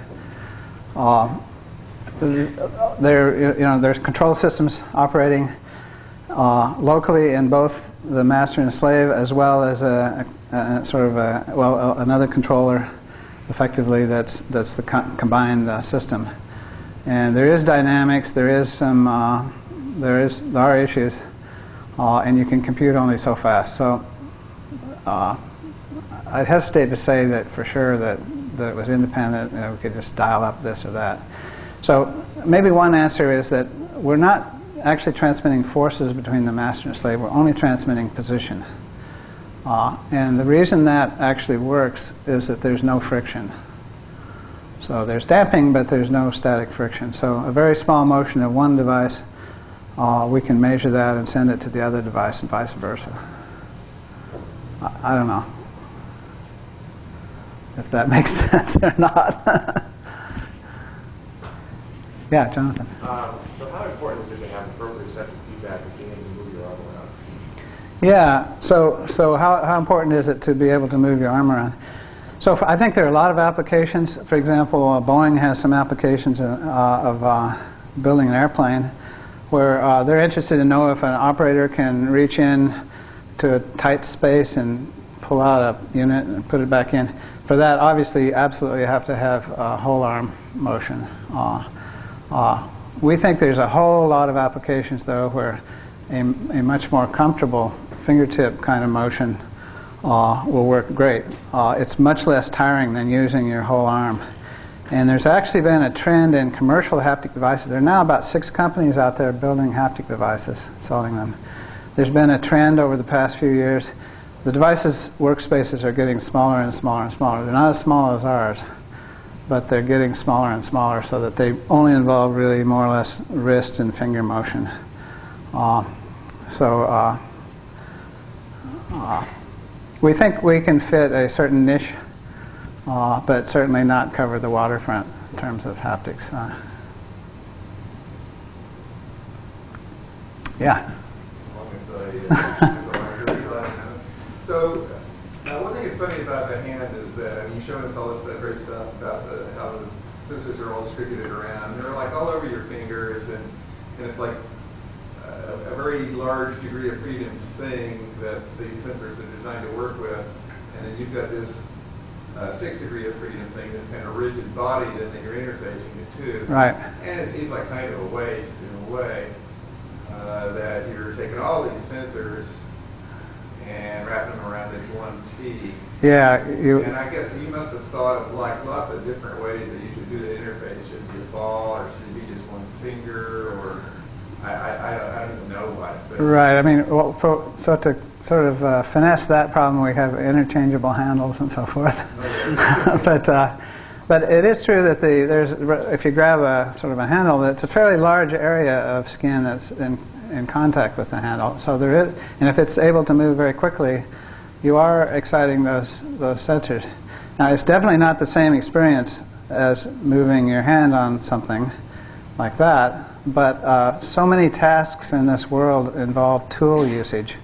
There's control systems operating locally in both the master and slave, as well as another controller, effectively that's the combined system. And there is dynamics. There are issues, and you can compute only so fast. So I'd hesitate to say that for sure that it was independent, we could just dial up this or that. So maybe one answer is that we're not actually transmitting forces between the master and slave, we're only transmitting position. And the reason that actually works is that there's no friction. So there's damping, but there's no static friction. So a very small motion of one device, we can measure that and send it to the other device and vice versa. I don't know if that makes sense or not. Yeah, Jonathan. So how important is it to have appropriate receptive feedback and being able to move your arm around? Yeah, so how important is it to be able to move your arm around? So I think there are a lot of applications. For example, Boeing has some applications of building an airplane where they're interested to know if an operator can reach in to a tight space and pull out a unit and put it back in. For that, obviously, absolutely you have to have whole arm motion. We think there's a whole lot of applications, though, where a much more comfortable fingertip kind of motion will work great. It's much less tiring than using your whole arm. And there's actually been a trend in commercial haptic devices. There are now about 6 companies out there building haptic devices, selling them. There's been a trend over the past few years. The devices, workspaces, are getting smaller and smaller and smaller. They're not as small as ours, but they're getting smaller and smaller so that they only involve really more or less wrist and finger motion. We think we can fit a certain niche, but certainly not cover the waterfront in terms of haptics. Yeah. So one thing that's funny about the hand is that you showed us all this great stuff about how the sensors are all distributed around. They're like all over your fingers, and it's like a very large degree of freedom thing that these sensors are designed to work with. And then you've got this 6 degree of freedom thing, this kind of rigid body that you're interfacing it to. Right. And it seems like kind of a waste in a way that you're taking all these sensors and wrapping them around this one T. Yeah. And I guess you must have thought of like lots of different ways that you should do the interface. Should it be a ball, or should it be just one finger, or I don't even know what. But right. I mean, so to sort of finesse that problem, we have interchangeable handles and so forth. But it is true that if you grab a sort of a handle, it's a fairly large area of skin that's in contact with the handle. So there is, and if it's able to move very quickly, you are exciting those sensors. Now, it's definitely not the same experience as moving your hand on something like that, but so many tasks in this world involve tool usage.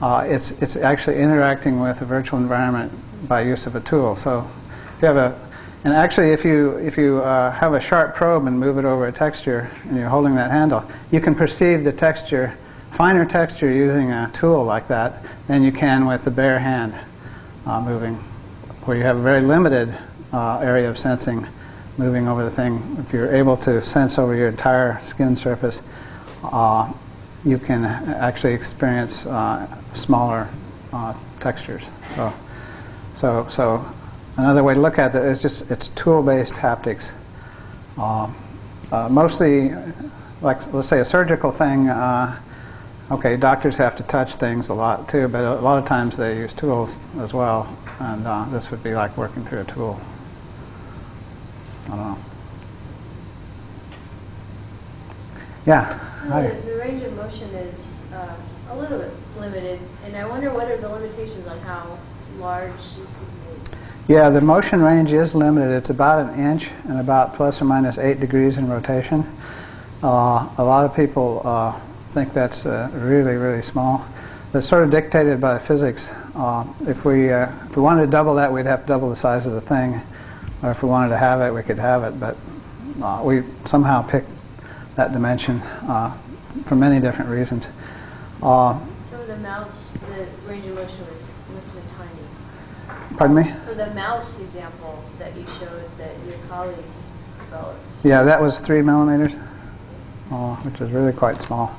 It's actually interacting with a virtual environment by use of a tool. So if you have And actually, if you have a sharp probe and move it over a texture, and you're holding that handle, you can perceive the texture, finer texture, using a tool like that than you can with the bare hand moving, where you have a very limited area of sensing moving over the thing. If you're able to sense over your entire skin surface, you can actually experience smaller textures. So another way to look at it is just it's tool-based haptics. Mostly, like let's say a surgical thing. Okay, doctors have to touch things a lot too, but a lot of times they use tools as well, and this would be like working through a tool. I don't know. Yeah. So Hi. the range of motion is a little bit limited, and I wonder what are the limitations on how large you could move? Yeah, the motion range is limited. It's about an inch and about plus or minus 8 degrees in rotation. A lot of people think that's really, really small. That's sort of dictated by physics. If we wanted to double that, we'd have to double the size of the thing. Or if we wanted to have it, we could have it. But we somehow picked that dimension for many different reasons. So the mouse, the range of motion must have been tiny. Pardon me? For the mouse example that you showed that your colleague developed. Yeah, that was 3 millimeters, which is really quite small.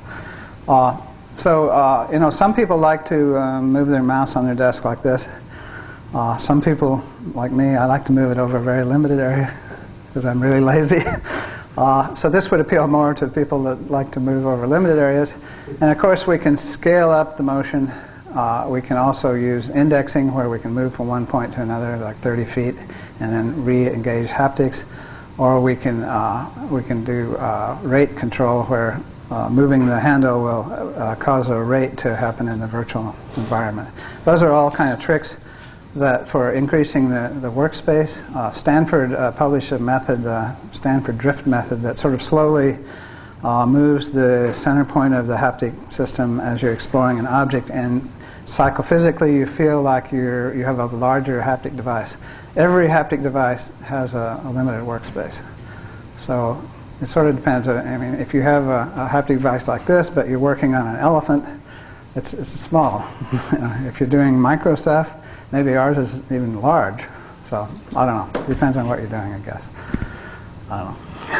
So, some people like to move their mouse on their desk like this. Some people, like me, I like to move it over a very limited area because I'm really lazy. So this would appeal more to people that like to move over limited areas. And of course, we can scale up the motion. We can also use indexing, where we can move from one point to another, like 30 feet, and then re-engage haptics. Or we can do rate control, where moving the handle will cause a rate to happen in the virtual environment. Those are all kind of tricks that for increasing the workspace. Stanford published a method, the Stanford drift method, that sort of slowly moves the center point of the haptic system as you're exploring an object, and psychophysically you feel like you have a larger haptic device. Every haptic device has a limited workspace. So it sort of depends. I mean, if you have a haptic device like this, but you're working on an elephant, it's small. If you're doing micro stuff, maybe ours is even large. So I don't know. Depends on what you're doing, I guess. I don't know.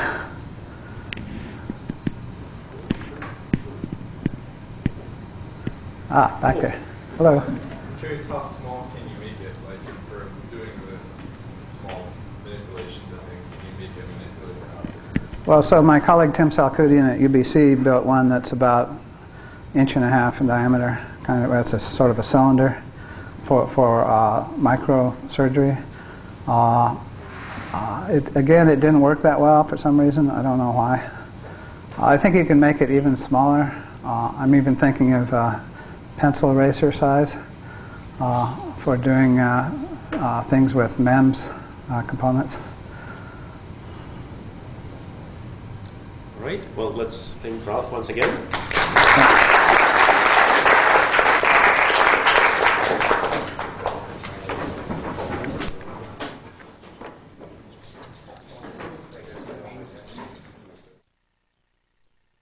Back there. Hello. I'm curious, how small can you make it? Like, for doing the small manipulations and things, can you make it manipulate out this? Well, so my colleague Tim Salkoudian at UBC built one that's about 1.5 inches in diameter. It's a sort of a cylinder for microsurgery. Again, it didn't work that well for some reason. I don't know why. I think you can make it even smaller. I'm even thinking of pencil eraser size for doing things with MEMS components. All right. Well, let's thank Ralph once again.